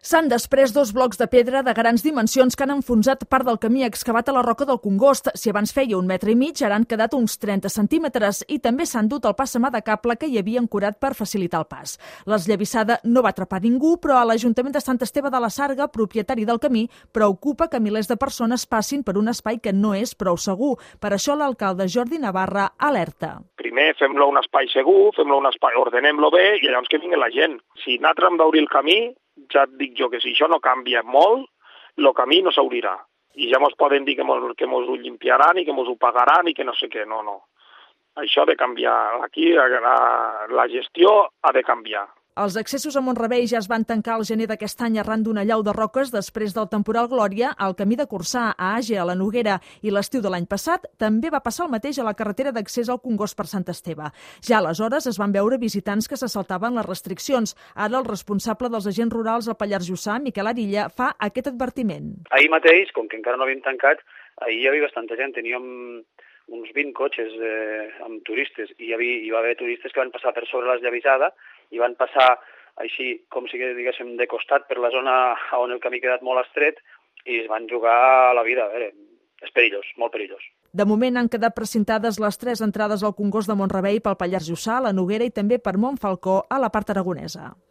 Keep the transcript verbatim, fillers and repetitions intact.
S'han desprès dos blocs de pedra de grans dimensions que han enfonsat part del camí excavat a la roca del Congost. Si abans feia un metre i mig, ara han quedat uns trenta centímetres i també s'han dut el passamà de cable que hi havia ancorat per facilitar el pas. L'esllavissada no va atrapar ningú, però a l'Ajuntament de Sant Esteve de la Sarga, propietari del camí, preocupa que milers de persones passin per un espai que no és prou segur. Per això l'alcalde Jordi Navarra alerta. Primer fem-lo un espai segur, fem-lo un espai, ordenem-lo bé i llavors que vingui la gent. Si nosaltres hem d'obrir el camí, ja et dic jo que si això no canvia molt, el camí no s'obrirà. I ja mos poden dir que mos, que mos ho limpiaran i que mos ho pagaran i que no sé què. No, no. Això ha de canviar. Aquí la, la gestió ha de canviar. Els accessos a Mont-rebei ja es van tancar al gener d'aquest any arran d'una allau de roques després del temporal Glòria al camí de Corçà, a Àger, a la Noguera, i l'estiu de l'any passat també va passar el mateix a la carretera d'accés al Congost per Sant Esteve. Ja aleshores es van veure visitants que se saltaven les restriccions. Ara el responsable dels agents rurals al Pallars Jussà, Miquel Arilla, fa aquest advertiment. Ahir mateix, com que encara no havíem tancat, ahir hi havia bastanta gent, teníem uns vint cotxes eh, amb turistes i hi, havia, hi va haver turistes que van passar per sobre l'esllavissada i van passar així, com si diguéssim, de costat per la zona on el camí ha quedat molt estret i es van jugar a la vida. A veure, és perillós, molt perillós. De moment han quedat precintades les tres entrades al Congost de Mont-rebei pel Pallars Jussà, la Noguera i també per Montfalcó a la part aragonesa.